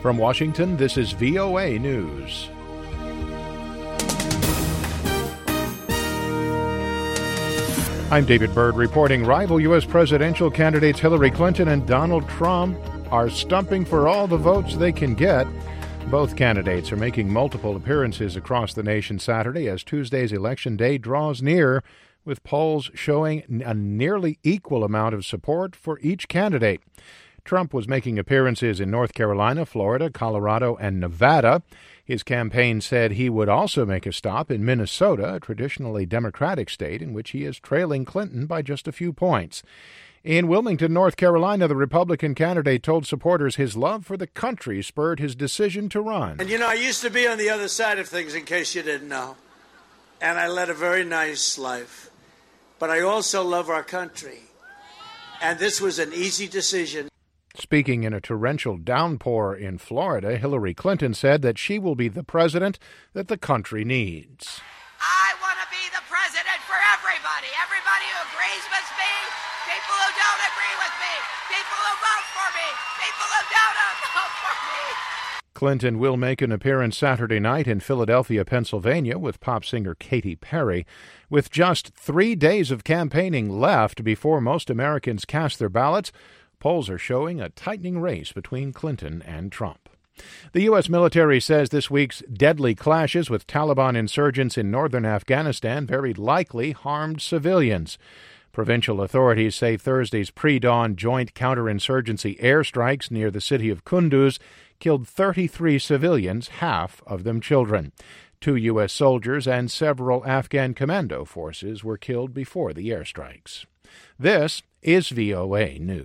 From Washington, this is VOA News. I'm David Byrd reporting rival U.S. presidential candidates Hillary Clinton and Donald Trump are stumping for all the votes they can get. Both candidates are making multiple appearances across the nation Saturday as Tuesday's election day draws near, with polls showing a nearly equal amount of support for each candidate. Trump was making appearances in North Carolina, Florida, Colorado, and Nevada. His campaign said he would also make a stop in Minnesota, a traditionally Democratic state in which he is trailing Clinton by just a few points. In Wilmington, North Carolina, the Republican candidate told supporters his love for the country spurred his decision to run. And I used to be on the other side of things, in case you didn't know. And I led a very nice life. But I also love our country. And this was an easy decision. Speaking in a torrential downpour in Florida, Hillary Clinton said that she will be the president that the country needs. I want to be the president for everybody. Everybody who agrees with me, people who don't agree with me, people who vote for me, people who don't vote for me. Clinton will make an appearance Saturday night in Philadelphia, Pennsylvania, with pop singer Katy Perry. With just 3 days of campaigning left before most Americans cast their ballots, polls are showing a tightening race between Clinton and Trump. The U.S. military says this week's deadly clashes with Taliban insurgents in northern Afghanistan very likely harmed civilians. Provincial authorities say Thursday's pre-dawn joint counterinsurgency airstrikes near the city of Kunduz killed 33 civilians, half of them children. 2 U.S. soldiers and several Afghan commando forces were killed before the airstrikes. This is VOA News.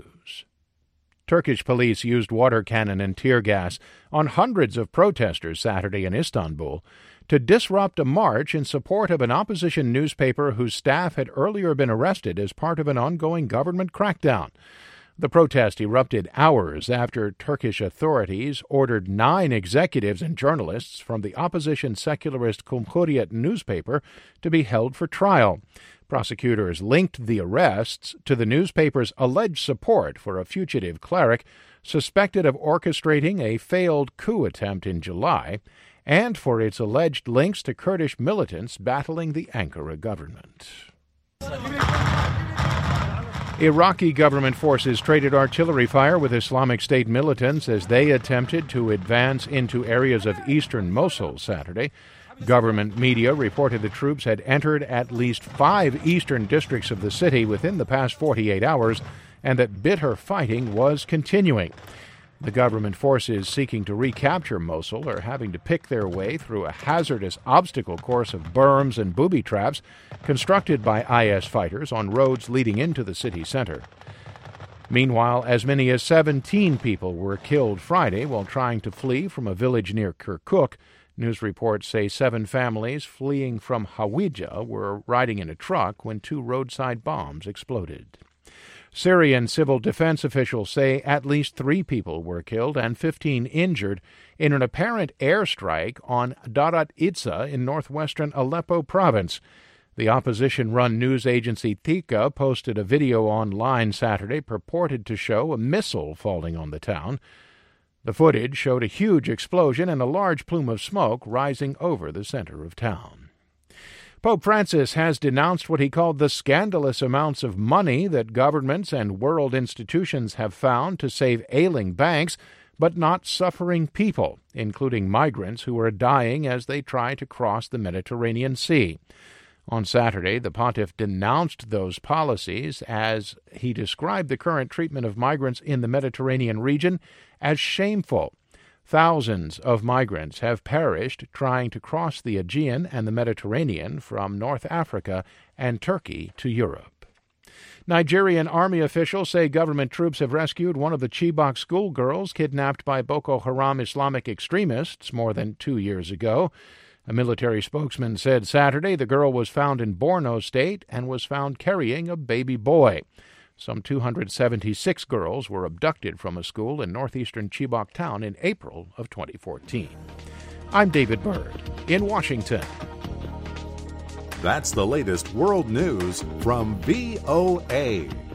Turkish police used water cannon and tear gas on hundreds of protesters Saturday in Istanbul to disrupt a march in support of an opposition newspaper whose staff had earlier been arrested as part of an ongoing government crackdown. The protest erupted hours after Turkish authorities ordered 9 executives and journalists from the opposition secularist Cumhuriyet newspaper to be held for trial. Prosecutors linked the arrests to the newspaper's alleged support for a fugitive cleric suspected of orchestrating a failed coup attempt in July and for its alleged links to Kurdish militants battling the Ankara government. Iraqi government forces traded artillery fire with Islamic State militants as they attempted to advance into areas of eastern Mosul Saturday. Government media reported the troops had entered at least 5 eastern districts of the city within the past 48 hours and that bitter fighting was continuing. The government forces seeking to recapture Mosul are having to pick their way through a hazardous obstacle course of berms and booby traps constructed by IS fighters on roads leading into the city center. Meanwhile, as many as 17 people were killed Friday while trying to flee from a village near Kirkuk. News reports say 7 families fleeing from Hawija were riding in a truck when 2 roadside bombs exploded. Syrian civil defense officials say at least 3 people were killed and 15 injured in an apparent airstrike on Darat Itza in northwestern Aleppo province. The opposition-run news agency Thika posted a video online Saturday purported to show a missile falling on the town. The footage showed a huge explosion and a large plume of smoke rising over the center of town. Pope Francis has denounced what he called the scandalous amounts of money that governments and world institutions have found to save ailing banks, but not suffering people, including migrants who are dying as they try to cross the Mediterranean Sea. On Saturday, the pontiff denounced those policies as he described the current treatment of migrants in the Mediterranean region as shameful. Thousands of migrants have perished trying to cross the Aegean and the Mediterranean from North Africa and Turkey to Europe. Nigerian army officials say government troops have rescued one of the Chibok schoolgirls kidnapped by Boko Haram Islamic extremists more than 2 years ago. A military spokesman said Saturday the girl was found in Borno State and was found carrying a baby boy. Some 276 girls were abducted from a school in northeastern Chibok town in April of 2014. I'm David Byrd in Washington. That's the latest world news from VOA.